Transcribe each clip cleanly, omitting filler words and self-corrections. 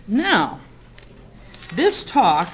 Now, this talk,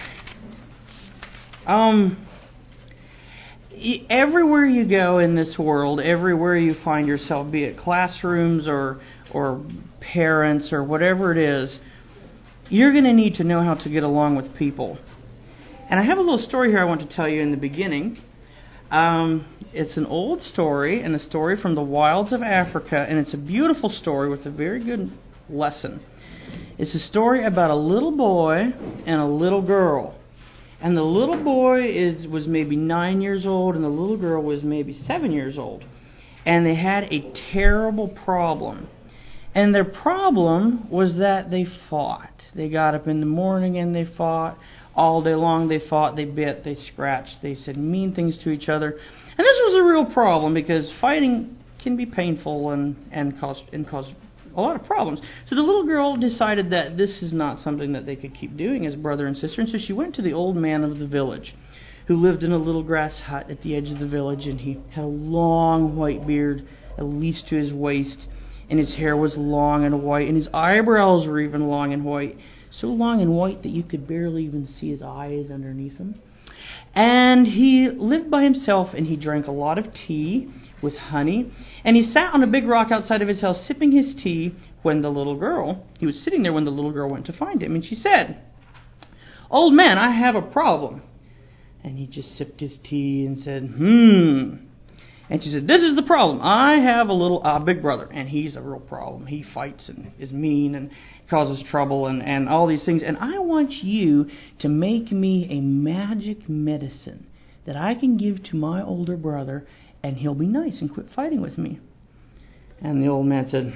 everywhere you go in this world, everywhere you find yourself, be it classrooms or parents or whatever it is, you're going to need to know how to get along with people. And I have a little story here I want to tell you in the beginning. It's an old story, and a story from the wilds of Africa, and it's a beautiful story with a very good lesson. It's a story about a little boy and a little girl. And the little boy was maybe 9 years old, and the little girl was maybe 7 years old. And they had a terrible problem. And their problem was that they fought. They got up in the morning and they fought. All day long they fought, they bit, they scratched, they said mean things to each other. And this was a real problem because fighting can be painful and cause a lot of problems. So the little girl decided that this is not something that they could keep doing as brother and sister. And so she went to the old man of the village, who lived in a little grass hut at the edge of the village. And he had a long white beard, at least to his waist. And his hair was long and white. And his eyebrows were even long and white. So long and white that you could barely even see his eyes underneath him. And he lived by himself, and he drank a lot of tea with honey. And he sat on a big rock outside of his house sipping his tea when he was sitting there when the little girl went to find him. And she said, "Old man, I have a problem." And he just sipped his tea and said, And she said, "This is the problem. I have a big brother, and he's a real problem. He fights and is mean and causes trouble and all these things. And I want you to make me a magic medicine that I can give to my older brother, and he'll be nice and quit fighting with me." And the old man said,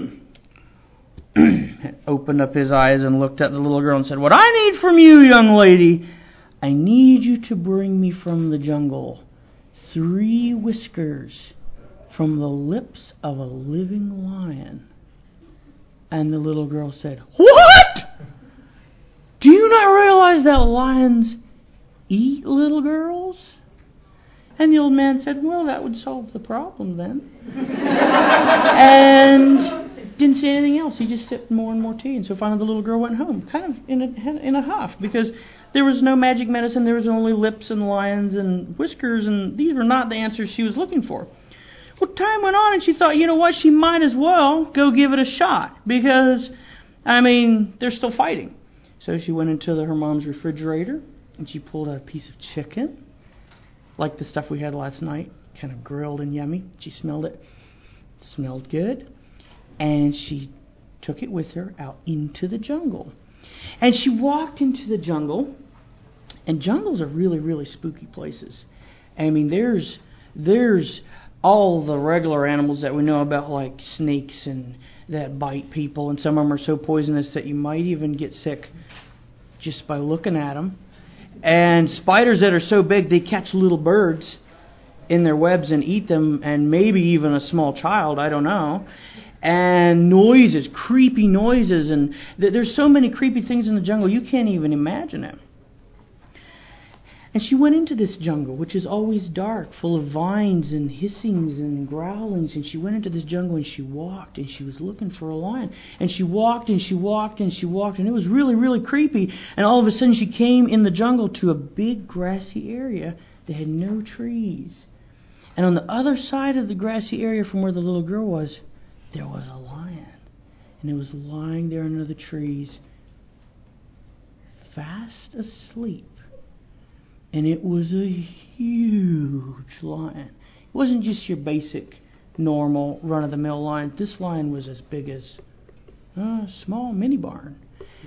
opened up his eyes and looked at the little girl and said, "What I need from you, young lady, I need you to bring me from the jungle 3 whiskers from the lips of a living lion." And the little girl said, "What? Do you not realize that lions eat little girls?" And the old man said, "Well, that would solve the problem then." And didn't say anything else. He just sipped more and more tea. And so finally the little girl went home, kind of in a huff, because there was no magic medicine. There was only lips and lions and whiskers, and these were not the answers she was looking for. Well, time went on, and she thought, you know what, she might as well go give it a shot, because, they're still fighting. So she went into her mom's refrigerator, and she pulled out a piece of chicken, like the stuff we had last night, kind of grilled and yummy. She smelled it. It smelled good. And she took it with her out into the jungle. And she walked into the jungle, and jungles are really, really spooky places. There's all the regular animals that we know about, like snakes and that bite people, and some of them are so poisonous that you might even get sick just by looking at them. And spiders that are so big they catch little birds in their webs and eat them, and maybe even a small child, I don't know. And noises, creepy noises, and there's so many creepy things in the jungle you can't even imagine it. And she went into this jungle, which is always dark, full of vines and hissings and growlings. And she went into this jungle and she walked, and she was looking for a lion. And she walked and she walked and she walked, and it was really, really creepy. And all of a sudden she came in the jungle to a big grassy area that had no trees. And on the other side of the grassy area from where the little girl was, there was a lion. And it was lying there under the trees, fast asleep. And it was a huge lion. It wasn't just your basic, normal, run-of-the-mill lion. This lion was as big as a small mini barn.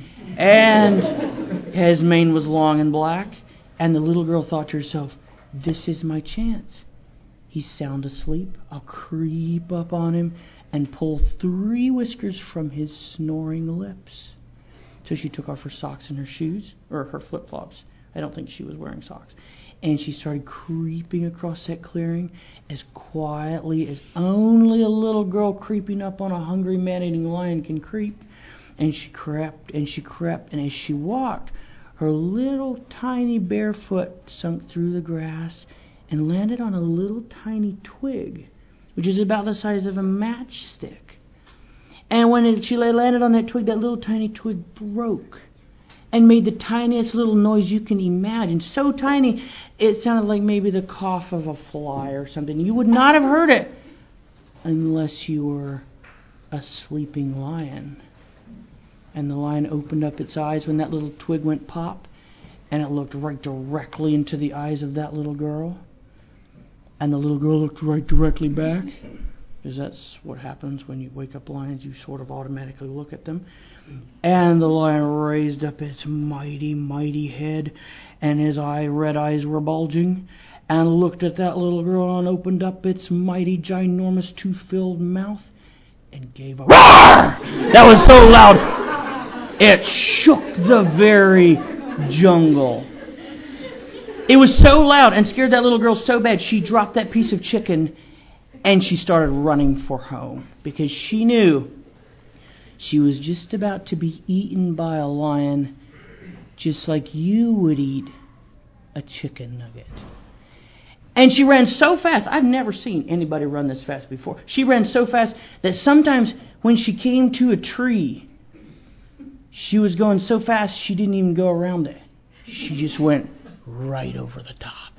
And his mane was long and black. And the little girl thought to herself, "This is my chance. He's sound asleep. I'll creep up on him and pull 3 whiskers from his snoring lips." So she took off her socks and her shoes, or her flip-flops. I don't think she was wearing socks. And she started creeping across that clearing as quietly as only a little girl creeping up on a hungry man-eating lion can creep. And she crept and she crept, and as she walked, her little tiny bare foot sunk through the grass and landed on a little tiny twig, which is about the size of a matchstick. And when she landed on that twig, that little tiny twig broke and made the tiniest little noise you can imagine. So tiny, it sounded like maybe the cough of a fly or something. You would not have heard it unless you were a sleeping lion. And the lion opened up its eyes when that little twig went pop, and it looked right directly into the eyes of that little girl. And the little girl looked right directly back, because that's what happens when you wake up lions. You sort of automatically look at them. And the lion raised up its mighty, mighty head, and his red eyes were bulging, and looked at that little girl and opened up its mighty, ginormous, tooth-filled mouth and gave a roar that was so loud it shook the very jungle. It was so loud and scared that little girl so bad she dropped that piece of chicken and she started running for home, because she knew she was just about to be eaten by a lion, just like you would eat a chicken nugget. And she ran so fast. I've never seen anybody run this fast before. She ran so fast that sometimes when she came to a tree, she was going so fast she didn't even go around it. She just went right over the top.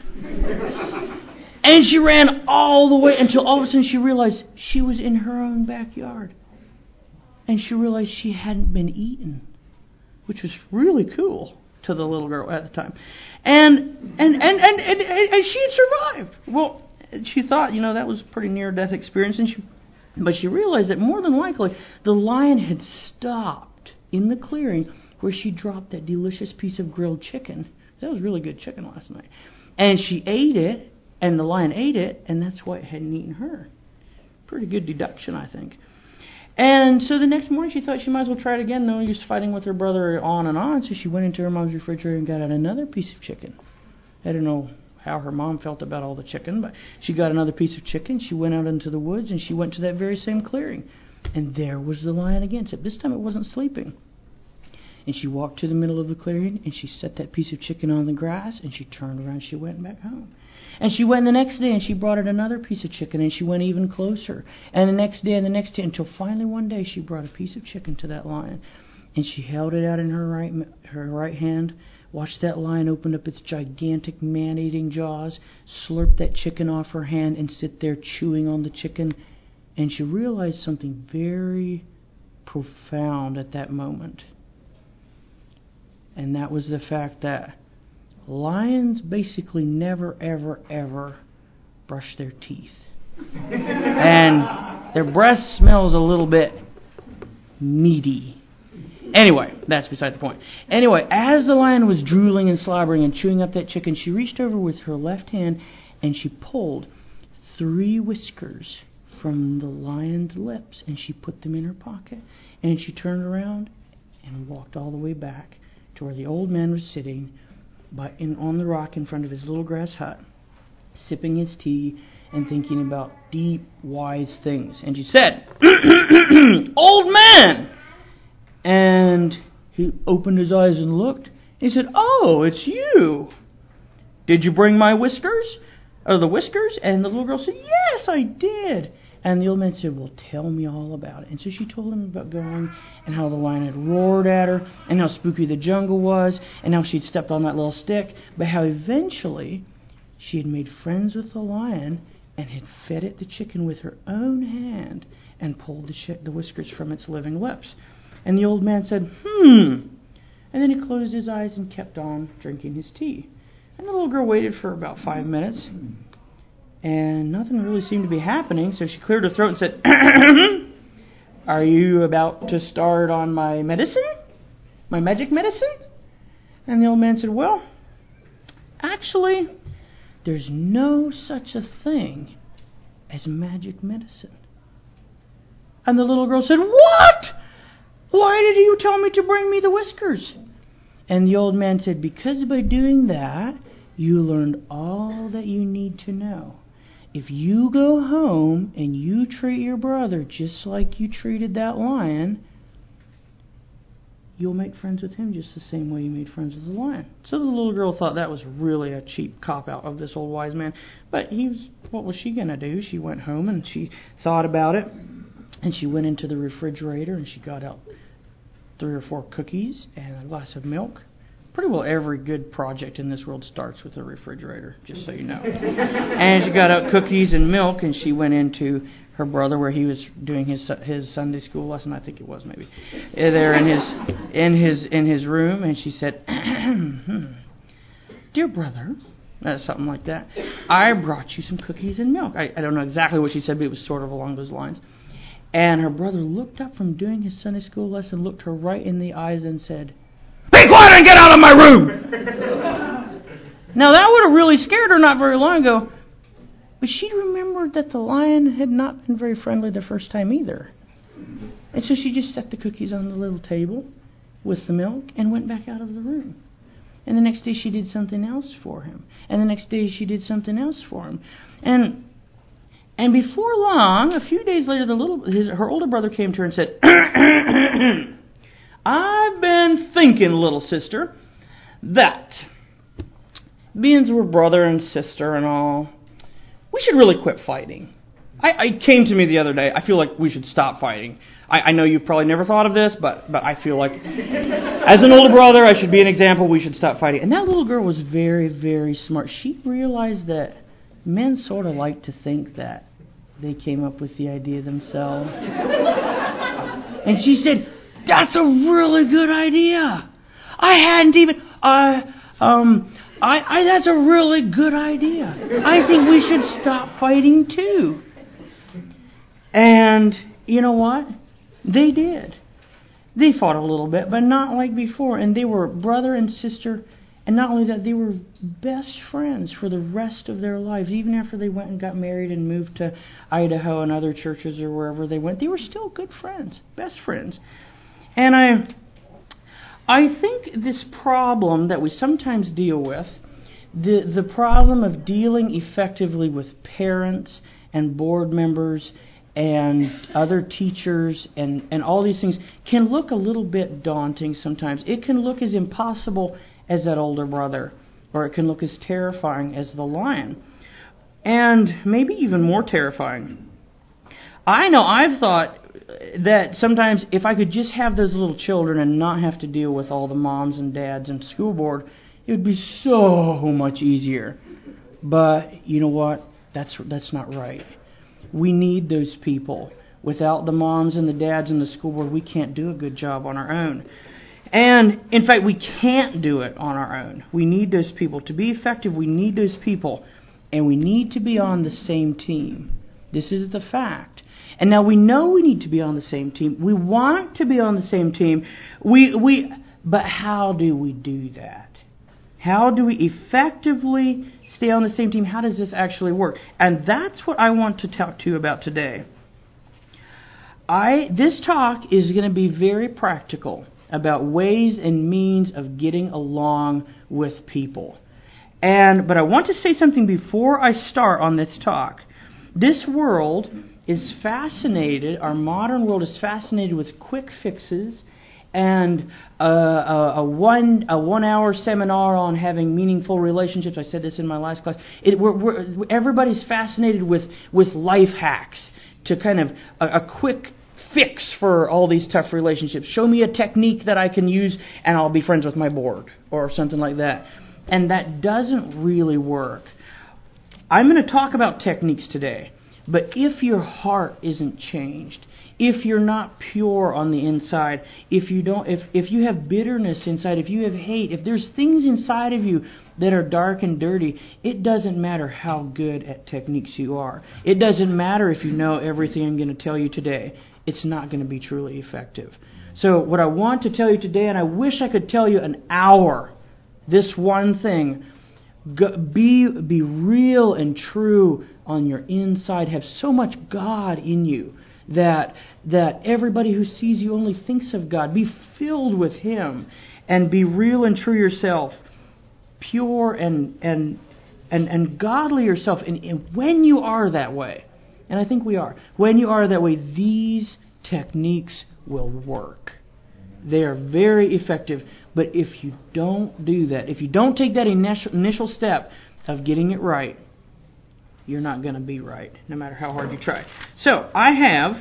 And she ran all the way until all of a sudden she realized she was in her own backyard. And she realized she hadn't been eaten, which was really cool to the little girl at the time. And she had survived. Well, she thought, that was a pretty near-death experience. But she realized that more than likely the lion had stopped in the clearing where she dropped that delicious piece of grilled chicken. That was really good chicken last night. And she ate it, and the lion ate it, and that's why it hadn't eaten her. Pretty good deduction, I think. And so the next morning she thought she might as well try it again. No use fighting with her brother on and on. So she went into her mom's refrigerator and got out another piece of chicken. I don't know how her mom felt about all the chicken, but she got another piece of chicken. She went out into the woods and she went to that very same clearing. And there was the lion again, except this time it wasn't sleeping. And she walked to the middle of the clearing and she set that piece of chicken on the grass and she turned around and she went back home. And she went the next day and she brought it another piece of chicken and she went even closer. And the next day until finally one day she brought a piece of chicken to that lion. And she held it out in her right hand, watched that lion open up its gigantic man-eating jaws, slurp that chicken off her hand and sit there chewing on the chicken. And she realized something very profound at that moment. And that was the fact that lions basically never, ever, ever brush their teeth. And their breath smells a little bit meaty. Anyway, that's beside the point. Anyway, as the lion was drooling and slobbering and chewing up that chicken, she reached over with her left hand and she pulled 3 whiskers from the lion's lips and she put them in her pocket. And she turned around and walked all the way back to where the old man was sitting on the rock in front of his little grass hut, sipping his tea and thinking about deep, wise things. And she said, "Old man!" And he opened his eyes and looked. He said, "Oh, it's you. Did you bring my whiskers? Or the whiskers?" And the little girl said, "Yes, I did." And the old man said, "Well, tell me all about it." And so she told him about going and how the lion had roared at her and how spooky the jungle was and how she'd stepped on that little stick, but how eventually she had made friends with the lion and had fed it the chicken with her own hand and pulled the whiskers from its living lips. And the old man said, And then he closed his eyes and kept on drinking his tea. And the little girl waited for about 5 minutes. And nothing really seemed to be happening, so she cleared her throat and said, "Are you about to start on my medicine? My magic medicine?" And the old man said, "Well, actually, there's no such a thing as magic medicine." And the little girl said, "What? Why did you tell me to bring me the whiskers?" And the old man said, "Because by doing that, you learned all that you need to know. If you go home and you treat your brother just like you treated that lion, you'll make friends with him just the same way you made friends with the lion." So the little girl thought that was really a cheap cop-out of this old wise man. But what was she going to do? She went home and she thought about it. And she went into the refrigerator and she got out 3 or 4 cookies and a glass of milk. Pretty well every good project in this world starts with a refrigerator, just so you know. And she got out cookies and milk, and she went into her brother where he was doing his Sunday school lesson, I think it was maybe, there in his room, and she said, "Dear brother," something like that, "I brought you some cookies and milk." I don't know exactly what she said, but it was sort of along those lines. And her brother looked up from doing his Sunday school lesson, looked her right in the eyes, and said, "Be quiet and get out of my room!" Now that would have really scared her not very long ago, but she remembered that the lion had not been very friendly the first time either. And so she just set the cookies on the little table with the milk and went back out of the room. And the next day she did something else for him. And the next day she did something else for him. And before long, a few days later, her older brother came to her and said, "I've been thinking, little sister, that being we're brother and sister and all, we should really quit fighting. It came to me the other day, I feel like we should stop fighting. I know you've probably never thought of this, but I feel like as an older brother, I should be an example. We should stop fighting." And that little girl was very, very smart. She realized that men sort of like to think that they came up with the idea themselves. And she said, "That's a really good idea. I hadn't even... that's a really good idea. I think we should stop fighting too." And you know what? They did. They fought a little bit, but not like before. And they were brother and sister. And not only that, they were best friends for the rest of their lives. Even after they went and got married and moved to Idaho and other churches or wherever they went, they were still good friends, best friends. And I think this problem that we sometimes deal with, the problem of dealing effectively with parents and board members and other teachers and all these things, can look a little bit daunting sometimes. It can look as impossible as that older brother, or it can look as terrifying as the lion, and maybe even more terrifying. I know I've thought that sometimes if I could just have those little children and not have to deal with all the moms and dads and school board, it would be so much easier. But you know what? That's not right. We need those people. Without the moms and the dads and the school board, we can't do a good job on our own. And, in fact, we can't do it on our own. We need those people. To be effective, we need those people. And we need to be on the same team. This is the fact. And now we know we need to be on the same team. We want to be on the same team. But how do we do that? How do we effectively stay on the same team? How does this actually work? And that's what I want to talk to you about today. This talk is going to be very practical about ways and means of getting along with people. But I want to say something before I start on this talk. This world is fascinated, our modern world is fascinated with quick fixes and a 1 hour seminar on having meaningful relationships. I said this in my last class. Everybody's fascinated with life hacks to kind of a quick fix for all these tough relationships. Show me a technique that I can use and I'll be friends with my board, or something like that. And that doesn't really work. I'm going to talk about techniques today, but if your heart isn't changed, if you're not pure on the inside, if you have bitterness inside, if you have hate, if there's things inside of you that are dark and dirty, it doesn't matter how good at techniques you are. It doesn't matter if you know everything I'm going to tell you today. It's not going to be truly effective. So what I want to tell you today, and I wish I could tell you an hour, this one thing, be real and true on your inside. Have so much God in you that everybody who sees you only thinks of God. Be filled with Him and be real and true yourself, pure and godly yourself. And when you are that way, and I think we are, when you are that way, these techniques will work. They are very effective. But if you don't do that, if you don't take that initial step of getting it right, you're not going to be right, no matter how hard you try. So, I have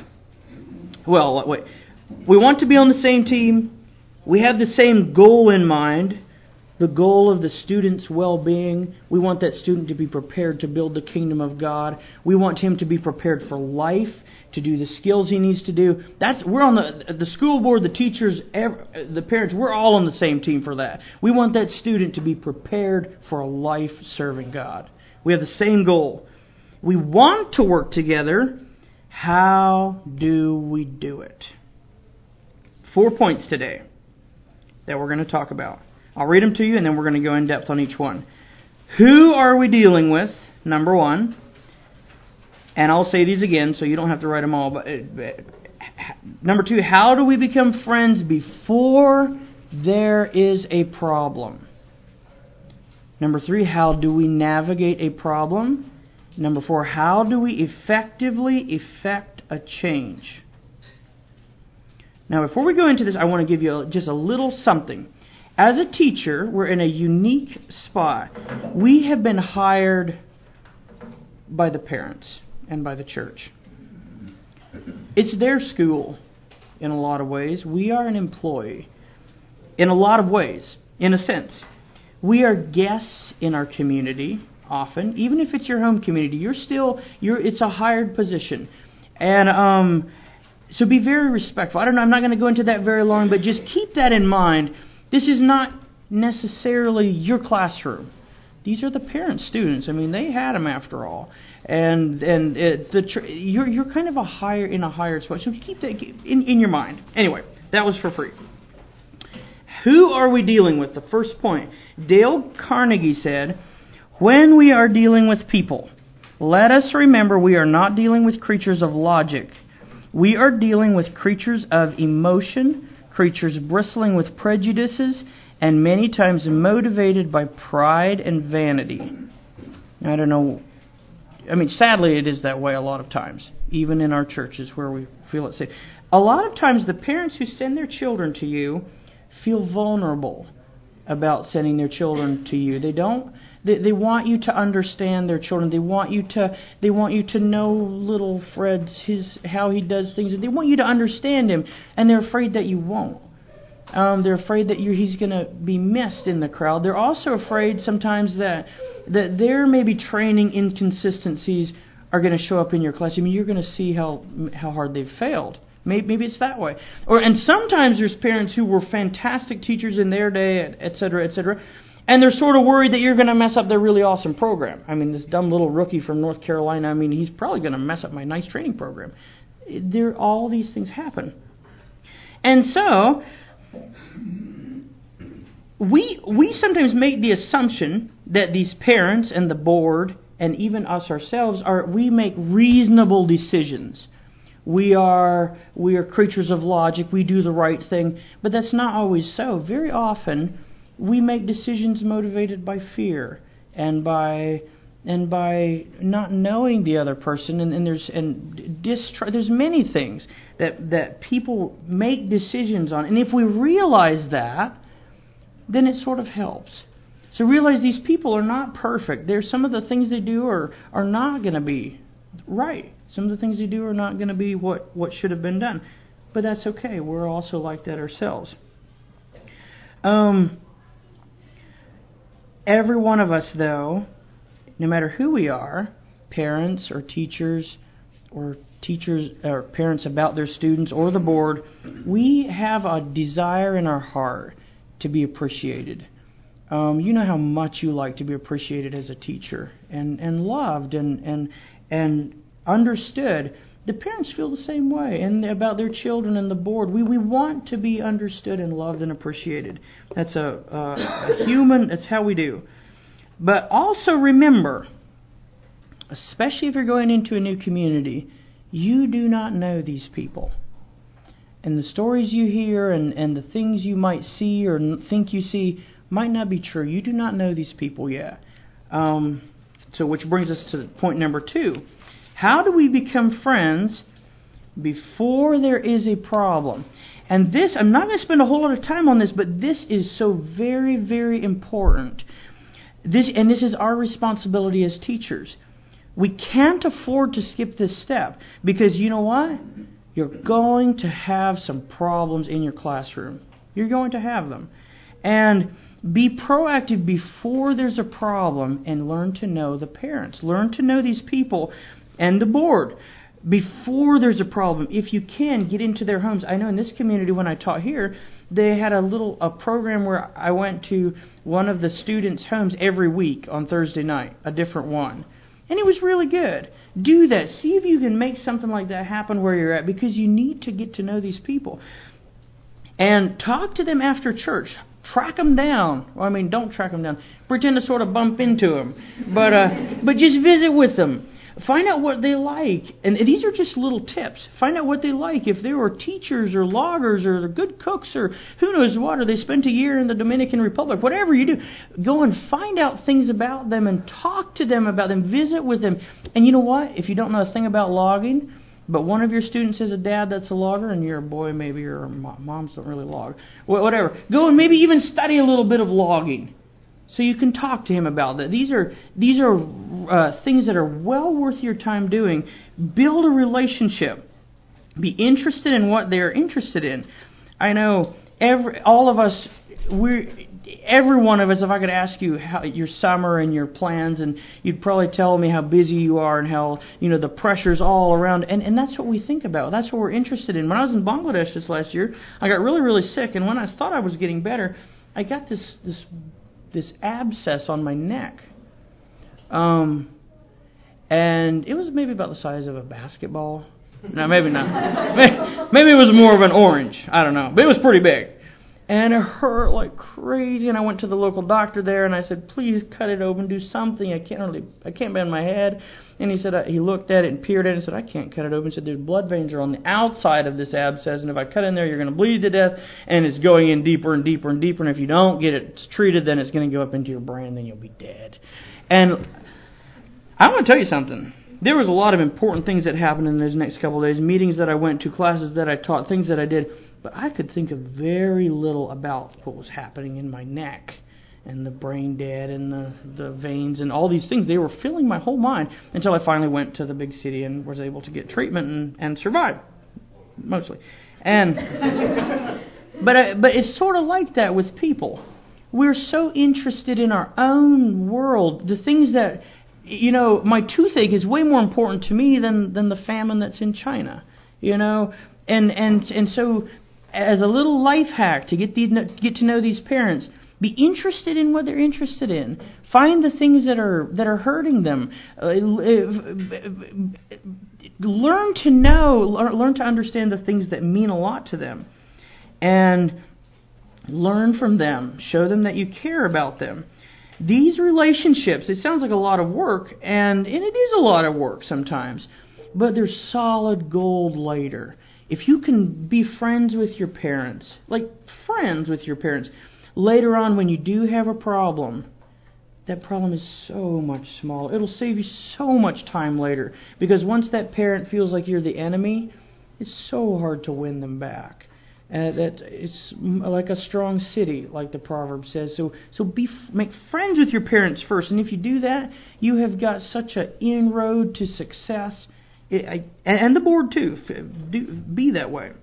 Well, wait. We want to be on the same team. We have the same goal in mind. The goal of the student's well-being. We want that student to be prepared to build the kingdom of God. We want him to be prepared for life, to do the skills he needs to do. We're on the school board, the teachers, the parents. We're all on the same team for that. We want that student to be prepared for a life serving God. We have the same goal. We want to work together. How do we do it? 4 points today that we're going to talk about. I'll read them to you, and then we're going to go in depth on each one. Who are we dealing with? Number one. And I'll say these again, so you don't have to write them all. But number two, how do we become friends before there is a problem? Number three, how do we navigate a problem? Number four, how do we effectively effect a change? Now, before we go into this, I want to give you just a little something. As a teacher, we're in a unique spot. We have been hired by the parents and by the church. It's their school in a lot of ways. We are an employee in a lot of ways, in a sense. We are guests in our community often. Even if it's your home community, it's a hired position. And so be very respectful. I don't know, I'm not going to go into that very long, but just keep that in mind. This is not necessarily your classroom. These are the parent students. I mean, they had them after all. And you're kind of in a higher spot. So keep that in your mind. Anyway, that was for free. Who are we dealing with? The first point. Dale Carnegie said, when we are dealing with people, let us remember we are not dealing with creatures of logic. We are dealing with creatures of emotion, creatures bristling with prejudices, and many times motivated by pride and vanity. I don't know. I mean, sadly, it is that way a lot of times, even in our churches where we feel it safe. A lot of times, the parents who send their children to you feel vulnerable about sending their children to you. They don't. They want you to understand their children. They want you to know little Fred's how he does things. They want you to understand him, and they're afraid that you won't. They're afraid that he's going to be missed in the crowd. They're also afraid sometimes that their maybe training inconsistencies are going to show up in your class. I mean, you're going to see how hard they've failed. Maybe it's that way. And sometimes there's parents who were fantastic teachers in their day, et cetera, and they're sort of worried that you're going to mess up their really awesome program. I mean, this dumb little rookie from North Carolina, I mean, he's probably going to mess up my nice training program. All these things happen. And so, we sometimes make the assumption that these parents and the board and even us ourselves we make reasonable decisions. We are creatures of logic. We do the right thing, but that's not always so. Very often, we make decisions motivated by fear and by not knowing the other person, and there's many things that people make decisions on. And if we realize that, then it sort of helps. So realize these people are not perfect. There's some of the things they do are not going to be right. Some of the things they do are not going to be what should have been done. But that's okay. We're also like that ourselves. Every one of us, though, no matter who we are, parents or teachers or parents about their students or the board, we have a desire in our heart to be appreciated. You know how much you like to be appreciated as a teacher and loved and understood. The parents feel the same way, and about their children and the board. We want to be understood and loved and appreciated. That's a human. That's how we do. But also remember, especially if you're going into a new community, you do not know these people. And the stories you hear and the things you might see or think you see might not be true. You do not know these people yet. So which brings us to point number 2. How do we become friends before there is a problem? And this, I'm not going to spend a whole lot of time on this, but this is so very, very important. This is our responsibility as teachers. We can't afford to skip this step because you know what? You're going to have some problems in your classroom. You're going to have them. And be proactive before there's a problem and learn to know the parents. Learn to know these people and the board before there's a problem. If you can, get into their homes. I know in this community when I taught here, they had a program where I went to one of the students' homes every week on Thursday night, a different one. And it was really good. Do that. See if you can make something like that happen where you're at, because you need to get to know these people. And talk to them after church. Track them down. Well, I mean, don't track them down. Pretend to sort of bump into them. But just visit with them. Find out what they like. And these are just little tips. Find out what they like. If they were teachers or loggers or they're good cooks or who knows what, or they spent a year in the Dominican Republic, whatever you do, go and find out things about them and talk to them about them. Visit with them. And you know what? If you don't know a thing about logging, but one of your students has a dad that's a logger, and you're a boy maybe, or moms don't really log, whatever, go and maybe even study a little bit of logging. So you can talk to him about that. These are things that are well worth your time doing. Build a relationship. Be interested in what they're interested in. I know every one of us, if I could ask you how your summer and your plans, and you'd probably tell me how busy you are and how the pressure's all around. And that's what we think about. That's what we're interested in. When I was in Bangladesh this last year, I got really, really sick, and when I thought I was getting better, I got this abscess on my neck. And it was maybe about the size of a basketball. No, maybe not. Maybe it was more of an orange. I don't know. But it was pretty big. And it hurt like crazy. And I went to the local doctor there, and I said, please cut it open, do something. I can't bend my head. And he said, he looked at it and peered at it and said, I can't cut it open. He said, the blood veins are on the outside of this abscess, and if I cut in there, you're going to bleed to death, and it's going in deeper and deeper and deeper, and if you don't get it treated, then it's going to go up into your brain, and then you'll be dead. And I want to tell you something. There was a lot of important things that happened in those next couple of days, meetings that I went to, classes that I taught, things that I did, but I could think of very little about what was happening in my neck and the brain dead and the veins and all these things. They were filling my whole mind until I finally went to the big city and was able to get treatment and survive, mostly. And but it's sort of like that with people. We're so interested in our own world, the things that, my toothache is way more important to me than the famine that's in China, and so as a little life hack to get to know these parents, be interested in what they're interested in. Find the things that are hurting them. Learn to understand the things that mean a lot to them, and learn from them. Show them that you care about them. These relationships, it sounds like a lot of work, and it is a lot of work sometimes, but they're solid gold later. If you can be friends with your parents, later on when you do have a problem, that problem is so much smaller. It'll save you so much time later, because once that parent feels like you're the enemy, it's so hard to win them back. That it's like a strong city, like the proverb says. So make friends with your parents first, and if you do that, you have got such an inroad to success. And the board too. Be that way.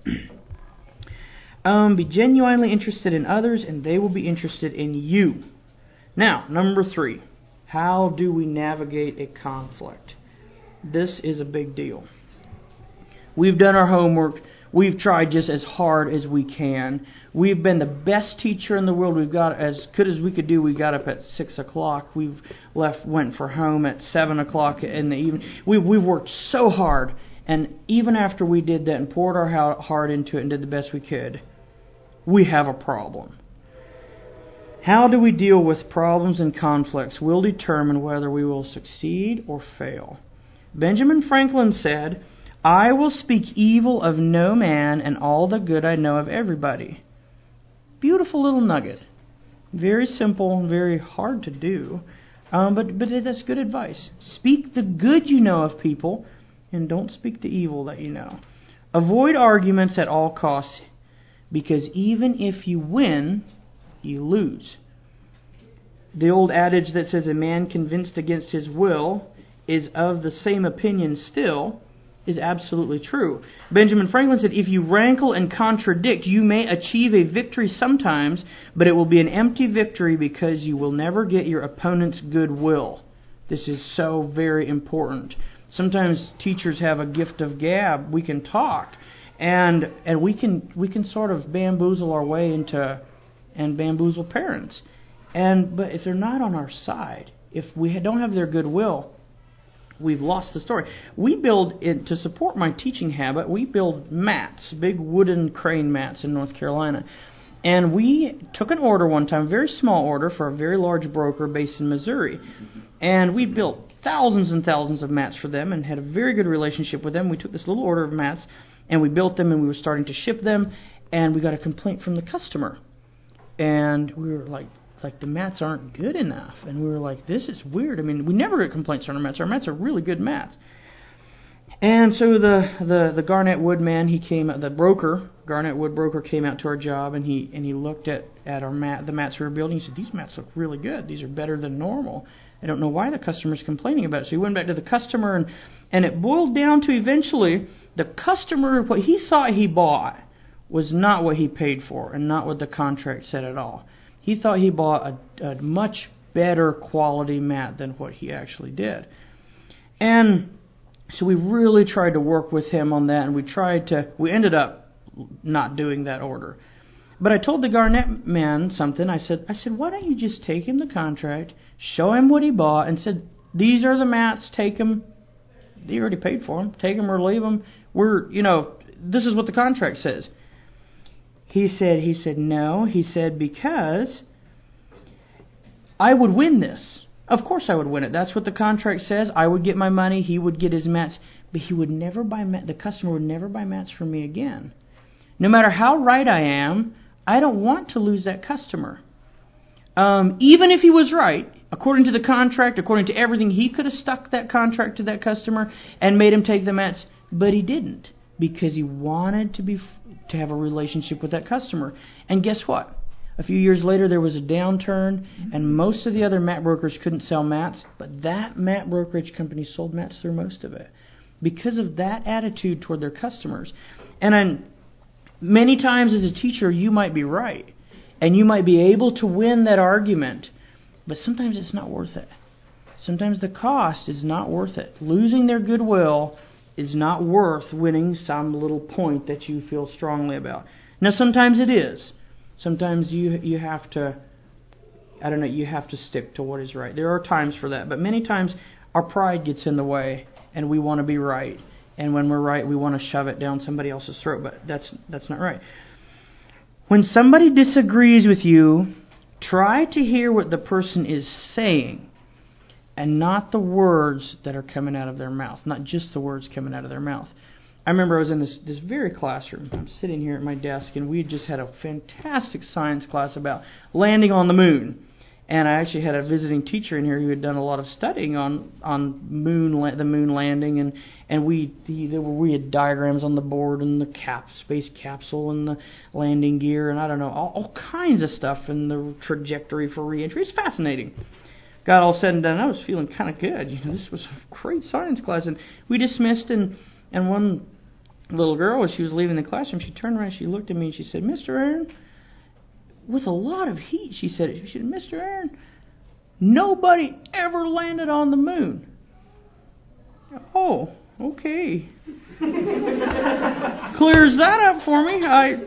Be genuinely interested in others, and they will be interested in you. Now, number 3. How do we navigate a conflict? This is a big deal. We've done our homework. We've tried just as hard as we can. We've been the best teacher in the world. We've got as good as we could do. We got up at 6 o'clock. Went for home at 7 o'clock in the evening. We've worked so hard. And even after we did that and poured our heart into it and did the best we could, we have a problem. How do we deal with problems and conflicts will determine whether we will succeed or fail. Benjamin Franklin said, I will speak evil of no man, and all the good I know of everybody. Beautiful little nugget. Very simple and very hard to do, but that's good advice. Speak the good you know of people, and don't speak the evil that you know. Avoid arguments at all costs, because even if you win, you lose. The old adage that says a man convinced against his will is of the same opinion still is absolutely true. Benjamin Franklin said, if you rankle and contradict, you may achieve a victory sometimes, but it will be an empty victory because you will never get your opponent's goodwill. This is so very important. Sometimes teachers have a gift of gab. We can talk, and we can sort of bamboozle our way into and bamboozle parents. But if they're not on our side, if we don't have their goodwill, we've lost the story. We build, to support my teaching habit, we build mats, big wooden crane mats in North Carolina. And we took an order one time, a very small order for a very large broker based in Missouri. And we built thousands and thousands of mats for them and had a very good relationship with them. We took this little order of mats and we built them and we were starting to ship them. And we got a complaint from the customer. And we were like the mats aren't good enough. And we were like, this is weird. I mean, we never get complaints on our mats. Our mats are really good mats. And so the Garnett Wood man, he came, the broker, Garnett Wood broker, came out to our job and he looked at our the mats we were building. He said, these mats look really good. These are better than normal. I don't know why the customer's complaining about it. So he went back to the customer and it boiled down to eventually the customer, what he thought he bought was not what he paid for and not what the contract said at all. He thought he bought a much better quality mat than what he actually did. And so we really tried to work with him on that, and we ended up not doing that order. But I told the Garnett man something. I said, why don't you just take him the contract, show him what he bought, and said, these are the mats, take them. He already paid for them. Take them or leave them. This is what the contract says. He said, no. He said, because I would win this. Of course I would win it. That's what the contract says. I would get my money. He would get his mats. But he would never buy the customer would never buy mats from me again. No matter how right I am, I don't want to lose that customer. Even if he was right, according to the contract, according to everything, he could have stuck that contract to that customer and made him take the mats. But he didn't, because he wanted to have a relationship with that customer. And guess what? A few years later, there was a downturn, and most of the other mat brokers couldn't sell mats, but that mat brokerage company sold mats through most of it because of that attitude toward their customers. And many times as a teacher, you might be right, and you might be able to win that argument, but sometimes it's not worth it. Sometimes the cost is not worth it. Losing their goodwill is not worth winning some little point that you feel strongly about. Now, sometimes it is. Sometimes you have to, you have to stick to what is right. There are times for that, but many times our pride gets in the way, and we want to be right. And when we're right, we want to shove it down somebody else's throat, but that's not right. When somebody disagrees with you, try to hear what the person is saying, and not the words that are coming out of their mouth, not just the words coming out of their mouth. I remember I was in this very classroom. I'm sitting here at my desk, and we had just had a fantastic science class about landing on the moon. And I actually had a visiting teacher in here who had done a lot of studying on the moon landing, and we had diagrams on the board and the space capsule and the landing gear and I don't know all kinds of stuff and the trajectory for reentry. It's fascinating. Got all said and done. I was feeling kind of good. This was a great science class, and we dismissed. And one little girl, as she was leaving the classroom, she turned around, she looked at me, and she said, "Mr. Aaron," with a lot of heat, she said, "Mr. Aaron, nobody ever landed on the moon." Oh, okay. Clears that up for me.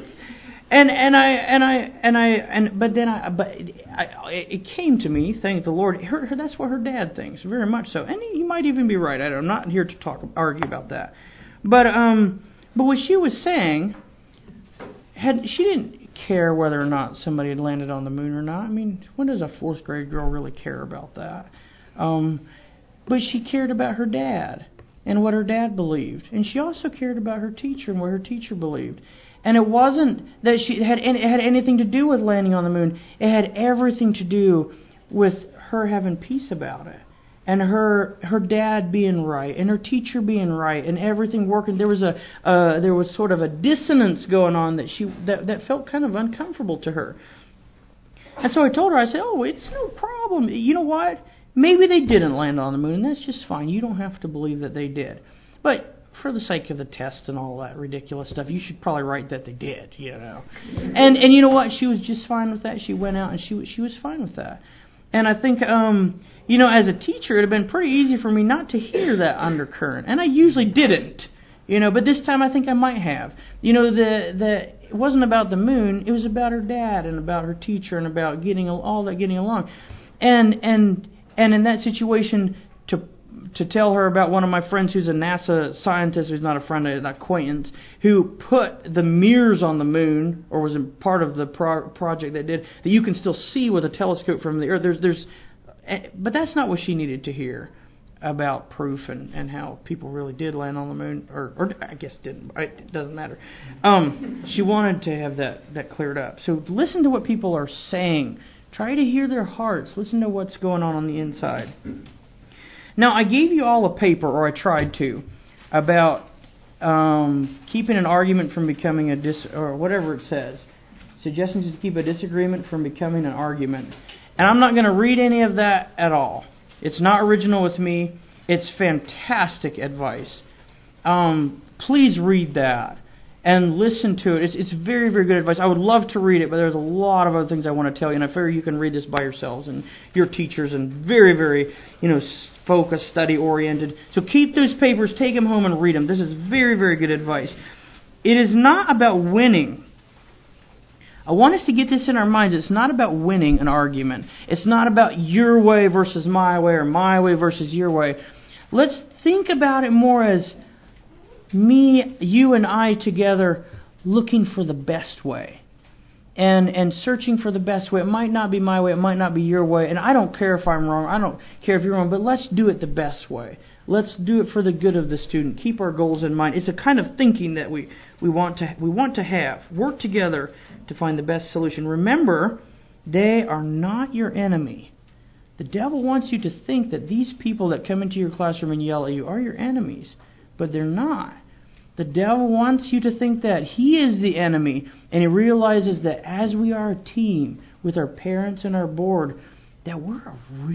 It came to me, thank the Lord. That's what her dad thinks, very much so, and he might even be right. I'm not here to argue about that. But what she was saying, she didn't care whether or not somebody had landed on the moon or not. I mean, when does a fourth grade girl really care about that? But she cared about her dad and what her dad believed, and she also cared about her teacher and what her teacher believed. And it wasn't that it had anything to do with landing on the moon. It had everything to do with her having peace about it, and her dad being right, and her teacher being right, and everything working. There was sort of a dissonance going on that felt kind of uncomfortable to her. And so I told her, I said, "Oh, it's no problem. You know what? Maybe they didn't land on the moon, and that's just fine. You don't have to believe that they did. But for the sake of the test and all that ridiculous stuff, you should probably write that they did, And you know what? She was just fine with that. She went out and she was fine with that. And I think, as a teacher, it would have been pretty easy for me not to hear that undercurrent. And I usually didn't, but this time I think I might have. It wasn't about the moon. It was about her dad and about her teacher and about getting along. And in that situation, to tell her about one of my friends who's a NASA scientist, who's not a friend, an acquaintance, who put the mirrors on the moon, or was part of the project they did, that you can still see with a telescope from the Earth. But that's not what she needed to hear about proof and how people really did land on the moon, or I guess didn't. It doesn't matter. She wanted to have that cleared up. So listen to what people are saying. Try to hear their hearts. Listen to what's going on the inside. Now, I gave you all a paper, or I tried to, about keeping an argument from becoming or whatever it says. Suggestions to keep a disagreement from becoming an argument. And I'm not going to read any of that at all. It's not original with me. It's fantastic advice. Please read that and listen to it. It's very, very good advice. I would love to read it, but there's a lot of other things I want to tell you, and I figure you can read this by yourselves and your teachers, and very, very, focused, study-oriented. So keep those papers, take them home and read them. This is very, very good advice. It is not about winning. I want us to get this in our minds. It's not about winning an argument. It's not about your way versus my way, or my way versus your way. Let's think about it more as me, you, and I together looking for the best way. And searching for the best way. It might not be my way, it might not be your way, and I don't care if I'm wrong, I don't care if you're wrong, but let's do it the best way. Let's do it for the good of the student. Keep our goals in mind. It's a kind of thinking that we want to have. Work together to find the best solution. Remember, they are not your enemy. The devil wants you to think that these people that come into your classroom and yell at you are your enemies, but they're not. The devil wants you to think that he is the enemy, and he realizes that as we are a team with our parents and our board, that we're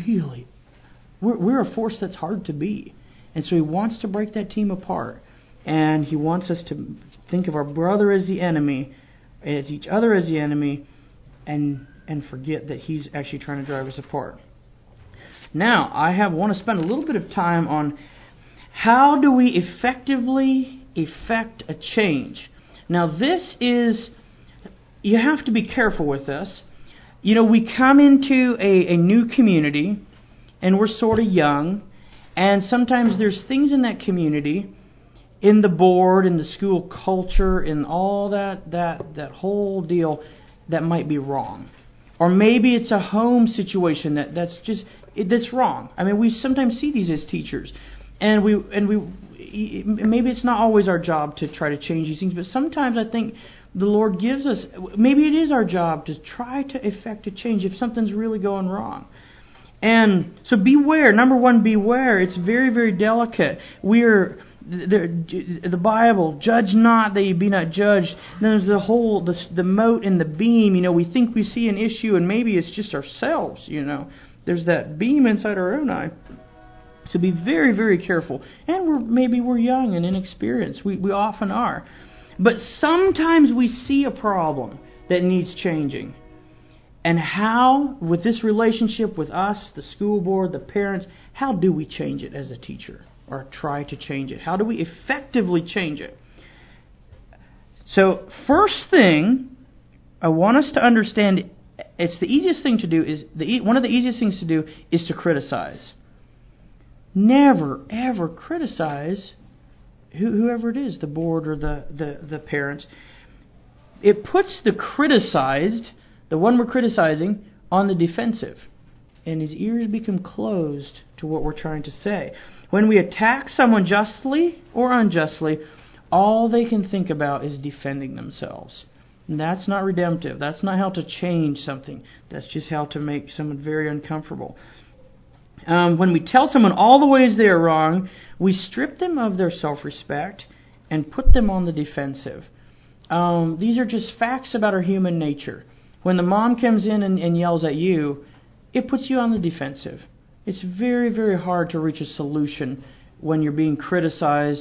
a force that's hard to beat. And so he wants to break that team apart, and he wants us to think of our brother as the enemy, as each other as the enemy, and forget that he's actually trying to drive us apart. Now, I want to spend a little bit of time on how do we effectively effect a change. Now, you have to be careful with this. We come into a new community, and we're sort of young, and sometimes there's things in that community, in the board, in the school culture, in all that whole deal, that might be wrong. Or maybe it's a home situation that's wrong. I mean, we sometimes see these as teachers, and we maybe it's not always our job to try to change these things, but sometimes I think the Lord gives us, maybe it is our job to try to effect a change if something's really going wrong. And so beware. Number one, beware. It's very, very delicate. The Bible, judge not that you be not judged. Then there's the mote and the beam. We think we see an issue, and maybe it's just ourselves. There's that beam inside our own eye. So be very, very careful. And maybe we're young and inexperienced. We often are. But sometimes we see a problem that needs changing. And how, with this relationship with us, the school board, the parents, how do we change it as a teacher? Or try to change it? How do we effectively change it? So, first thing, I want us to understand, it's the easiest thing to do, one of the easiest things to do is to criticize. Never, ever criticize whoever it is, the board or the parents. It puts the criticized, the one we're criticizing, on the defensive. And his ears become closed to what we're trying to say. When we attack someone justly or unjustly, all they can think about is defending themselves. And that's not redemptive. That's not how to change something. That's just how to make someone very uncomfortable. When we tell someone all the ways they are wrong, we strip them of their self-respect and put them on the defensive. These are just facts about our human nature. When the mom comes in and yells at you, it puts you on the defensive. It's very, very hard to reach a solution when you're being criticized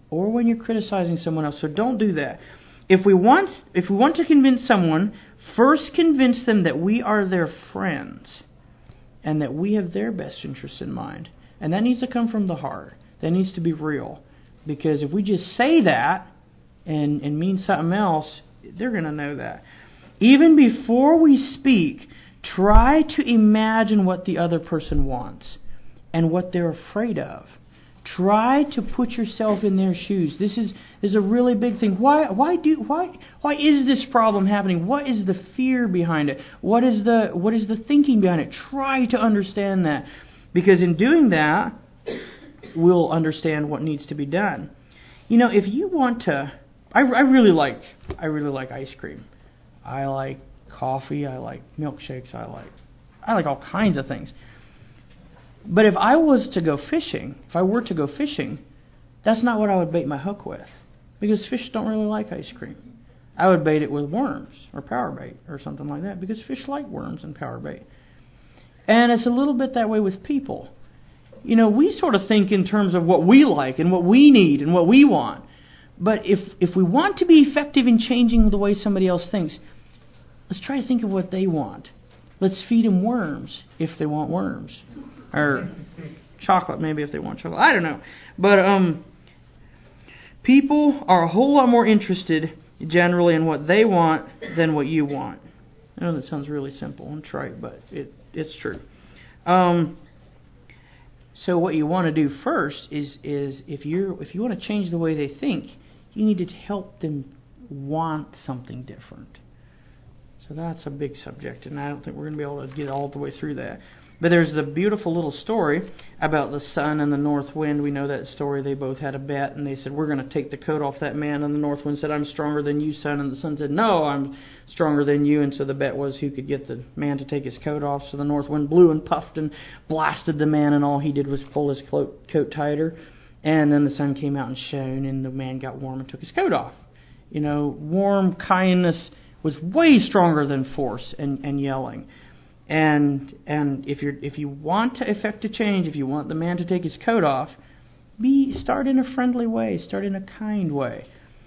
or when you're criticizing someone else. So don't do that. If we want to convince someone, first convince them that we are their friends and that we have their best interests in mind. And that needs to come from the heart. That needs to be real. Because if we just say that and mean something else, they're going to know that. Even before we speak, try to imagine what the other person wants and what they're afraid of. Try to put yourself in their shoes. This is a really big thing. Why is this problem happening? What is the fear behind it? What is the thinking behind it? Try to understand that. Because in doing that, we'll understand what needs to be done. If you want to, I really like ice cream. I like coffee. I like milkshakes. I like all kinds of things. But if I were to go fishing, that's not what I would bait my hook with. Because fish don't really like ice cream. I would bait it with worms or power bait or something like that, because fish like worms and power bait. And it's a little bit that way with people. We sort of think in terms of what we like and what we need and what we want. But if we want to be effective in changing the way somebody else thinks, let's try to think of what they want. Let's feed them worms if they want worms. Or chocolate, maybe, if they want chocolate. I don't know. But people are a whole lot more interested generally in what they want than what you want. I know that sounds really simple and trite, but it's true. So what you want to do first is if you want to change the way they think, you need to help them want something different. So that's a big subject, and I don't think we're going to be able to get all the way through that. But there's a beautiful little story about the sun and the north wind. We know that story. They both had a bet, and they said, we're going to take the coat off that man. And the north wind said, I'm stronger than you, sun. And the sun said, no, I'm stronger than you. And so the bet was who could get the man to take his coat off. So the north wind blew and puffed and blasted the man, and all he did was pull his coat tighter. And then the sun came out and shone, and the man got warm and took his coat off. Warm kindness was way stronger than force and yelling. And if you want to effect a change, if you want the man to take his coat off, start in a friendly way, start in a kind way.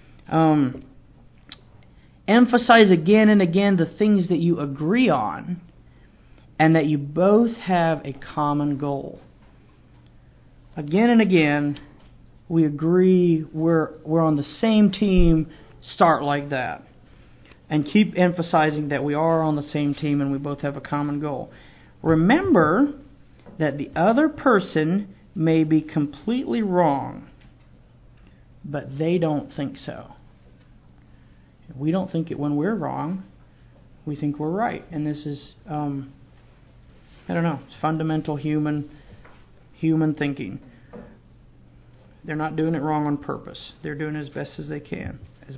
Emphasize again and again the things that you agree on, and that you both have a common goal. Again and again, we agree we're on the same team. Start like that. And keep emphasizing that we are on the same team and we both have a common goal. Remember that the other person may be completely wrong, but they don't think so. We don't think it when we're wrong. We think we're right. And this is, it's fundamental human thinking. They're not doing it wrong on purpose. They're doing it as best as they can.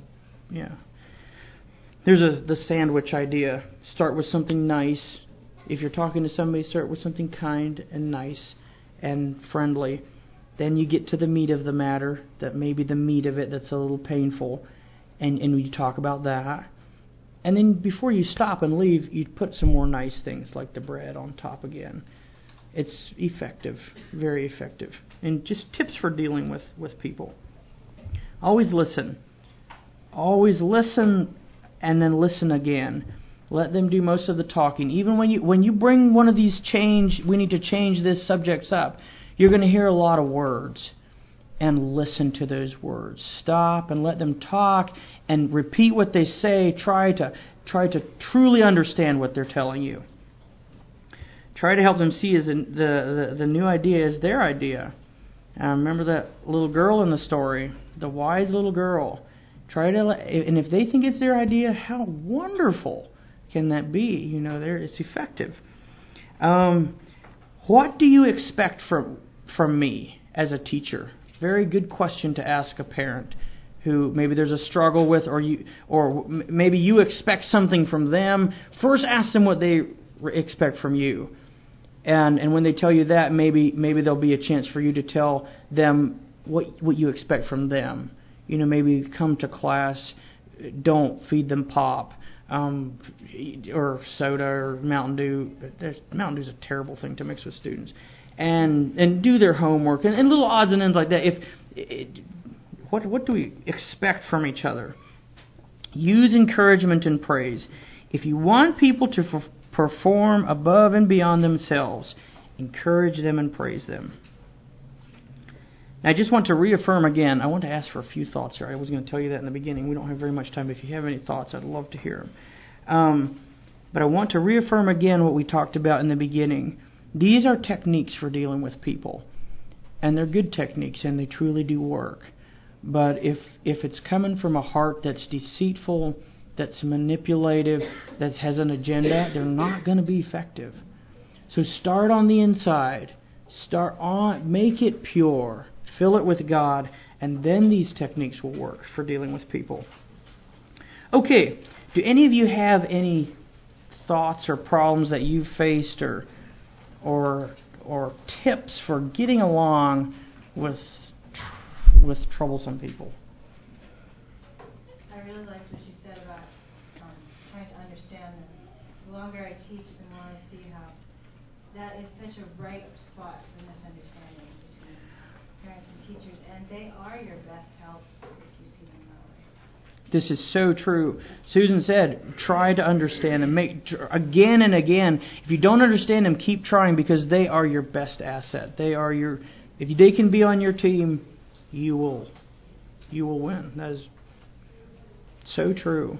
There's the sandwich idea. Start with something nice. If you're talking to somebody, start with something kind and nice and friendly. Then you get to the meat of the matter, that may be the meat of it that's a little painful, and you talk about that. And then before you stop and leave, you put some more nice things like the bread on top again. It's effective, very effective. And just tips for dealing with people. Always listen. Always listen. And then listen again. Let them do most of the talking. Even when you bring one of these we need to change this subjects up, you're going to hear a lot of words. And listen to those words. Stop and let them talk and repeat what they say. Try to truly understand what they're telling you. Try to help them see as the new idea is their idea. Remember that little girl in the story, the wise little girl. And if they think it's their idea, how wonderful can that be? It's effective. What do you expect from me as a teacher? Very good question to ask a parent who maybe there's a struggle with, or maybe you expect something from them. First, ask them what they expect from you, and when they tell you that, maybe there'll be a chance for you to tell them what you expect from them. Maybe come to class, don't feed them pop, or soda or Mountain Dew. Mountain Dew's a terrible thing to mix with students. And do their homework and little odds and ends like that. what do we expect from each other? Use encouragement and praise. If you want people to perform above and beyond themselves, encourage them and praise them. Now, I just want to reaffirm again, I want to ask for a few thoughts here. I was going to tell you that in the beginning. We don't have very much time. If you have any thoughts, I'd love to hear them. But I want to reaffirm again what we talked about in the beginning. These are techniques for dealing with people. And they're good techniques, and they truly do work. But if it's coming from a heart that's deceitful, that's manipulative, that has an agenda, they're not going to be effective. So start on the inside. Make it pure. Fill it with God, and then these techniques will work for dealing with people. Okay, do any of you have any thoughts or problems that you've faced or tips for getting along with troublesome people? I really liked what you said about trying to understand them. The longer I teach, the more I see how that is such a ripe spot for misunderstandings between parents and teachers, and they are your best help if you see them that way. This is so true. Susan said, try to understand them. Again and again. If you don't understand them, keep trying, because they are your best asset. If they can be on your team, you will win. That is so true.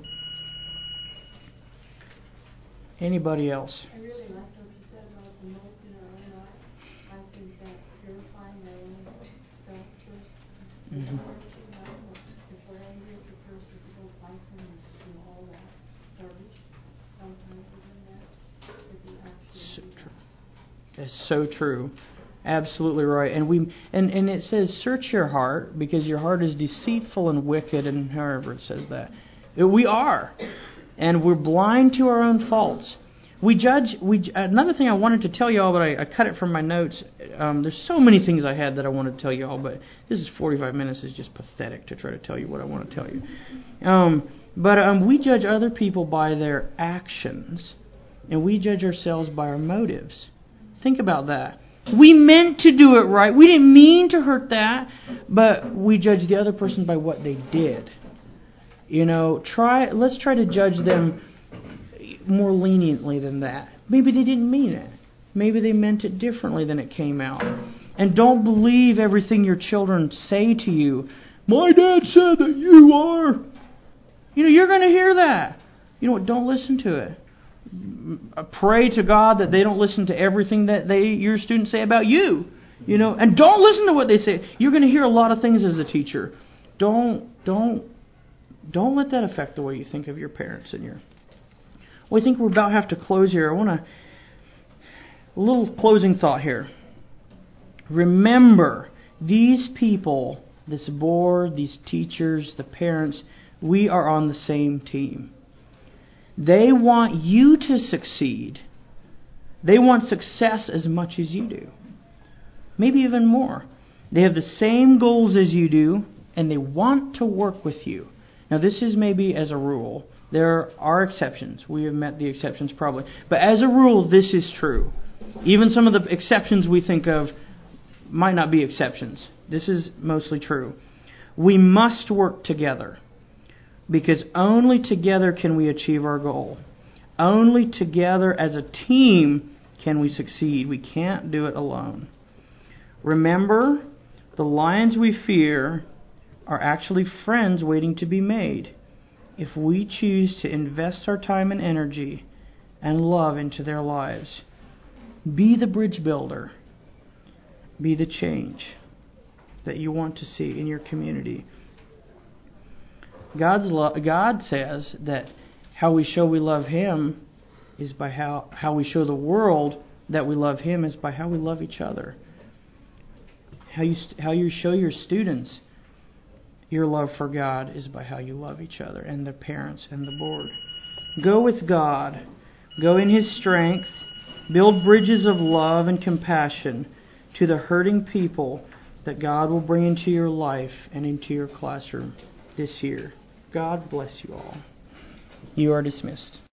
Anybody else? I really liked what you said about the mold in our own eye. I think that purifying our own self first. Mm-hmm. If we're angry at the person, if we don't like them, and do all that garbage, sometimes within that, if we actually So do true. that. That's so true. Absolutely right. And it says, search your heart, because your heart is deceitful and wicked, and however it says that. We are. And we're blind to our own faults. Another thing I wanted to tell you all, but I cut it from my notes. There's so many things I had that I wanted to tell you all, but this is 45 minutes. It's just pathetic to try to tell you what I want to tell you. But we judge other people by their actions, and we judge ourselves by our motives. Think about that. We meant to do it right. We didn't mean to hurt that, but we judge the other person by what they did. Let's try to judge them more leniently than that. Maybe they didn't mean it. Maybe they meant it differently than it came out. And don't believe everything your children say to you. My dad said that you are. You're going to hear that. You know what? Don't listen to it. Pray to God that they don't listen to everything that your students say about you. And don't listen to what they say. You're going to hear a lot of things as a teacher. Don't let that affect the way you think of your parents and your... Well, I think we're about to have to close here. I want a little closing thought here. Remember, these people, this board, these teachers, the parents, we are on the same team. They want you to succeed. They want success as much as you do. Maybe even more. They have the same goals as you do, and they want to work with you. Now, this is maybe as a rule. There are exceptions. We have met the exceptions probably. But as a rule, this is true. Even some of the exceptions we think of might not be exceptions. This is mostly true. We must work together, because only together can we achieve our goal. Only together as a team can we succeed. We can't do it alone. Remember, the lions we fear are actually friends waiting to be made if we choose to invest our time and energy and love into their lives. Be the bridge builder. Be the change that you want to see in your community. God says that how we show we love Him is by how we show the world that we love Him is by how we love each other. How you show your students your love for God is by how you love each other and the parents and the board. Go with God. Go in His strength. Build bridges of love and compassion to the hurting people that God will bring into your life and into your classroom this year. God bless you all. You are dismissed.